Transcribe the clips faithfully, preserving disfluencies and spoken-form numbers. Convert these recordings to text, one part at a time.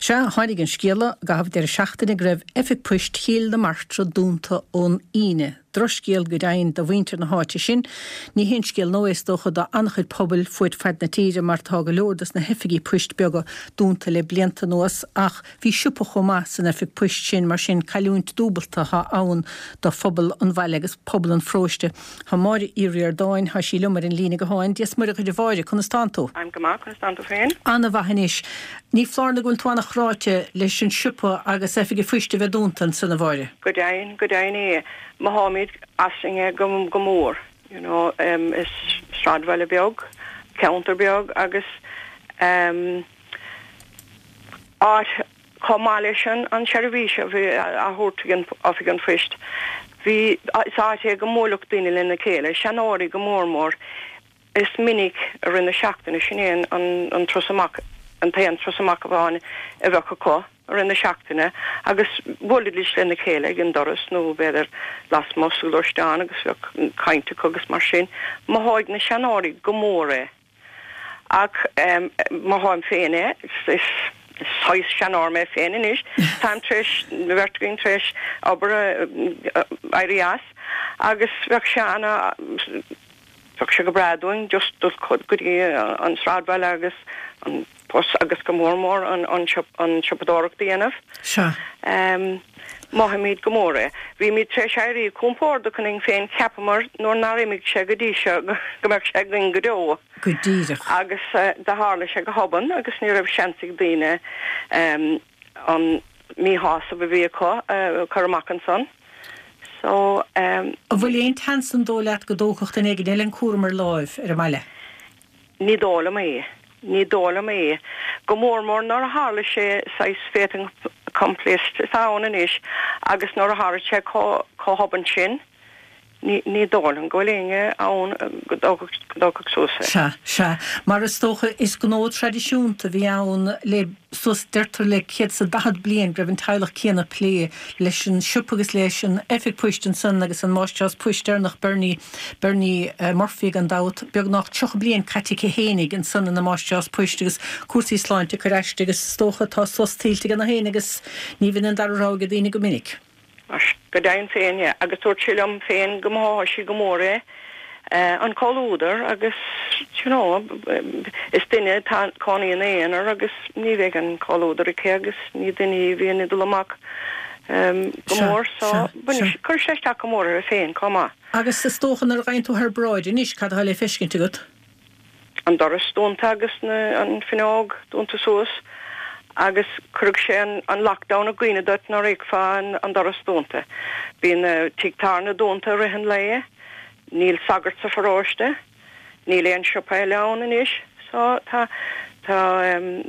Se hánig an scéala gahab ar seachtainna greibh efik puist chéal na martra dúnta ón ine. Droscéal go dain do bhaintear na háte sin, ní hen scéal nóéistócha do anchuid pobl fuid fed na tíre mar tá go leordas na hefigí puist beaga dúnta le blianta nuas ach bhí siúpa chomá san efik puist sin mar sin caiúint dúbalta ha ann do phobal an bhaile agus pobl an fróiste. Ha mar íri ar dáin ha sí lumar in lína go háin, dias mar a chuidir bhaide Constantó. I'm Gamar Constantó féin. Anna bhahanis, ní flárna gúil tuána chráte leis an siúpa agus efigí puiste bheith dúnta san na bhaide. Go dain, go dain é. Mohammed asinge gom gomor, you know, um, is stradvele biog, counterbiog, agus um, art comalishan an chervisha vi a hortigan afigan frist. Vi saate gomorluk dinil in the kele, shanori gomormor is minik er in the shakten shinen an an trosamak an tayan trosamak van evakako. Or in the shaktine, agus bolidlich in the kele gin doris no better last muscle or stan agus kind to cogus machine. Mahoig na shanori gomore. Ak um mahoim fene is size shanor me fene is time trish vertigin trish aber irias agus vakshana vakshga bradoing just could good on stradval agus on pos agus gomormor on on chop on chopadorok dienaf. Sure. Um Mohammed Gomore. Vi mi treshari kompor do kunning fein kapamor nor narimig shagadisha gomak shagin gado. Good deed. Agus da harle shag hoban agus ni rab shansig dine um on mi house of a vehicle uh Karamakanson. So um Bhfuil Hansen dó leat go dóchacht in egin elen cuamer live ar mile. Ní dóla me. Ní dóla me. Gomormor nor harle she sais feting accomplished sauna ish agus nor har che ko ko hoban chin ni ni dolan golinge aun godok godok sosa sha sha mar stocha is gno tradiisiúnta vi aun le sos derterle kids a dahad blien grevin tailer kena play leis an siúpagus leis an effik puistin san agus an mástras puistir nach Bernie Bernie uh, Murphy an daut beag nach tuch blien katike hénig an san na mástras puistigus cuasí sláinte choreachtigus stocha tá sos tiltig an hénigus ní vin an darrága dine go minic. As go dain féin ja agus tor chilum féin gomá si gomore uh, an colúder agus you know is dinne tan coni in éan agus ní veg an colúder ke agus ní dinne vi in dulamak um gomor so bunne kur sesta gomore féin koma agus sa stochan ar rein to her broid in is cad hale fiskin to gut an doris stone tagus na an finog don't to soos agus crug sé an lockdown a gwine dut na rig fan an dar stonte. Bín uh, tigtarna dónta rihan leie, níl sagart sa faróiste, níl ein siopé leon in is, so tá tá um,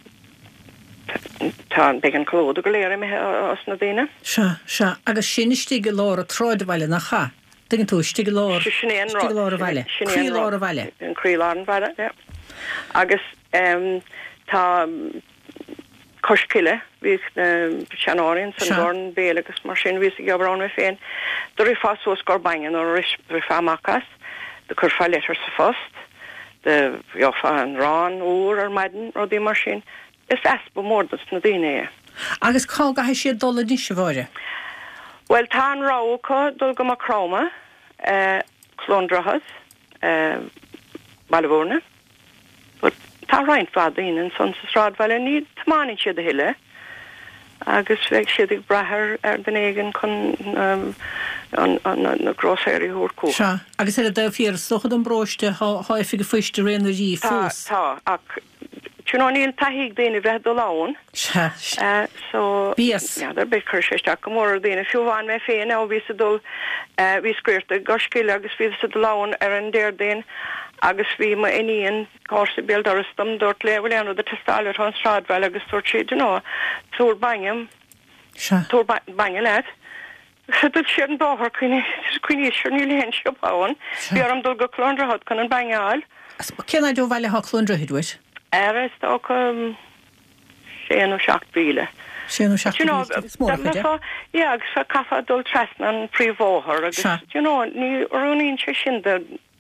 tá began clód go léir me as na dine. Sha, sha, agus sin stige lár a tráid bhaile nach cha. Dingin tú stige lár. Stige lár a bhaile. Crí lár a bhaile. An crí lár a bhaile, ja. Agus um, tá Koskille, vi Chanorin, Sandorn, Belegus, Marsin, vi sig jobbar med fen. Då är fast så skorbangen och rifamakas. Det kurfa letter så fast. Det jag fan ran or or madden och det Marsin. Det är fast på mordet när det är. Agus kaga har sig dollar dische vare. Well, tan rauka dolga makroma, eh klondrahas, eh Malvorne. Tá reint fad in an son sa stradval ní tmánin siad a hille agus veg siad ag brethir ar den éigen chun um, an, an, an, na groséirí húrcó. Sure. Agus er a da fiar stochad an broiste ha effige fuiste réna rí fós. Tá, ach tjúna níl tahíg déine bheith do lán. Sure. Uh, so, Bías. Ja, dar beid chuirseach go mór déine fiúháin me féin á ví sa dul uh, ví scuirta gorscile agus ví sa do lán ar an déir déin agus vi ma iníon cása béal doristam dúirt leabhfuil anú de testáile an stradbhail agus dúirt siad you know túr bangam túr bangam leat dúirt siad an báthar cuine siar níl hen siopáin bí ar an dul go clondrahad chun an bangáil. Cén dú bhaile ha clondrahid wis? Eris tá séan ó seacht bíle. Séan ó seacht bíle? Smór chuide? Ja, agus fa cafa dul tresna an príomhóthar agus you know ní orúníonn sé sin de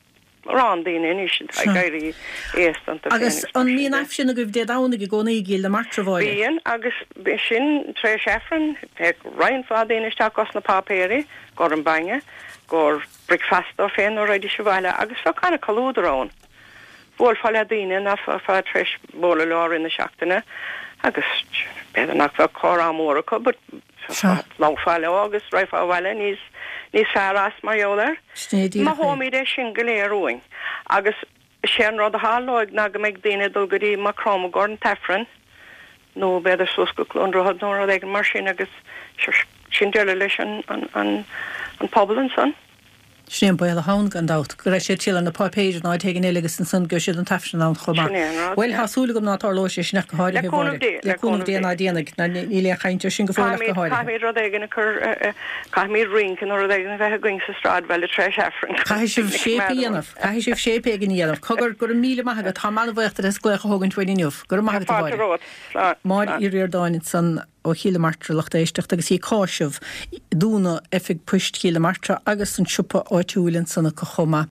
rán daine is gaiirí éan. Agus an mí af sin a goibh dé dána go gcóna gíil le martra bháil. Bíon agus sin tre sefran ag rain fá daanaiste gos na papéri go an bange gur bricfast ó féin ó réidir se bhile agus fe chuna choúdarrán. Bhil fáil a daine na fá treis bóla leir in na seachtainna agus beidir nach bheith chorá mórcha, but láfáile agus raifá bhile níos níos fearras mar jólar. Má hómid é sin go léarúing. Agus sé rád a háláig na go méid daine dul goí mar crom go an tefran nó beidir susca clúnrad nó ag mar sin agus sin deile leis an an pobl an san. Snéan bail a hán gan dát, go raibh sé til an na pápéidir náid tegan éilegus an san go siad an tafsin an chomá. Bhfuil hasúla gom nátá ló sé sinna go háide bhile. Leúnmh déana déananig na níle chainte sin go fáile go háide. Caimí rud éigen chur caimí rincan ó éigen bheith going sa strád bhile treis efran. Cai sibh sépa dhéanamh, cai sibh sépa éigen dhéanamh, cogur gur míle maithagat tá mána bhachtar is glécha thugann tuainiuh, gur maithagat a bhile. Máid i rior dáinid san ó chiile martra lecht éisteach agus í cáisih dúna effig puist chiile martra agus an siúpa áitiúlann sanna go chuma.